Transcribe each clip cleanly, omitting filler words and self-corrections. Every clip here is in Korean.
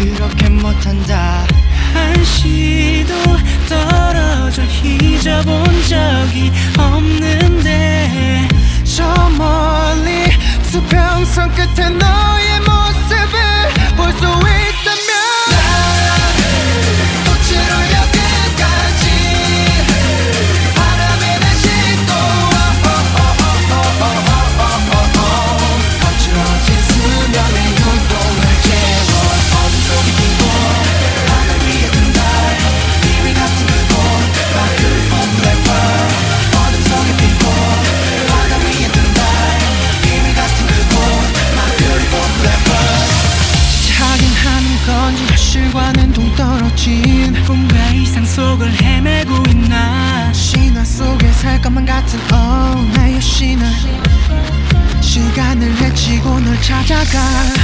그렇게 못한다. 한시도 떨어져 잊어본 적이 없는데 저 멀리 수평선 끝에 너의 모습을 볼 수 있다면 꽃으로 여기까지 바람에 날 싣고 거칠어진 수면의 눈동을 채워 어둠 속에 빈 곳 하늘 위에 뜬 달 비밀 같은 그곳 My beautiful blackbird 어둠 속에 빈 곳 바다 위에 뜬 달 비밀 같은 그곳 My beautiful blackbird 하긴 하는 건지 현실과는 동떨어진 꿈과 이상 속을 헤매고 있나 신화 속에 살 것만 같은 나의 신화 시간을 헤치고 널 찾아가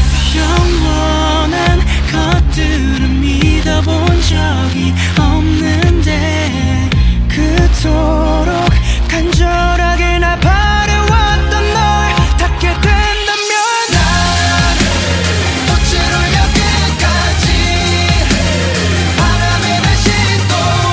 영원한 것들은 믿어본 적이 없는데 그토록 간절하게 날 바래왔던 널 닿게 된다면 난 꽃으로 여기까지 바람에 날 싣고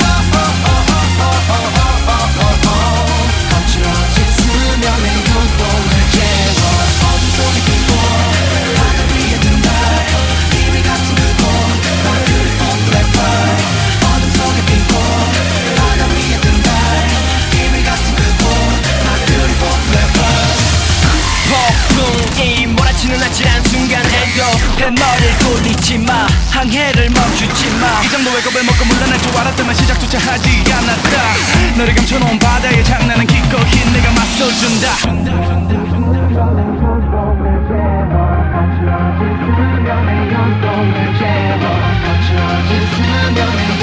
거칠어진 수면의 눈동을 채워 어둠 속에 빈 곳 하늘 위에 뜬 달 비밀 같은 그곳 My beautiful blackbird 어둠 속에 빈 곳 바다 위에 뜬 달 비밀 같은 그곳 My beautiful blackbird 폭풍이 몰아치는 아찔한 순간에도 뱃머리를 돌리지마 항해를 멈추지마 이 정도의 겁을 먹고 물러날 줄 알았더만 시작조차 하지 않았다 너를 감춰놓은 바다의 장난은 기꺼이 내가 맞서준다 거칠어진 수면의 눈동을 채워 거칠어진 수면의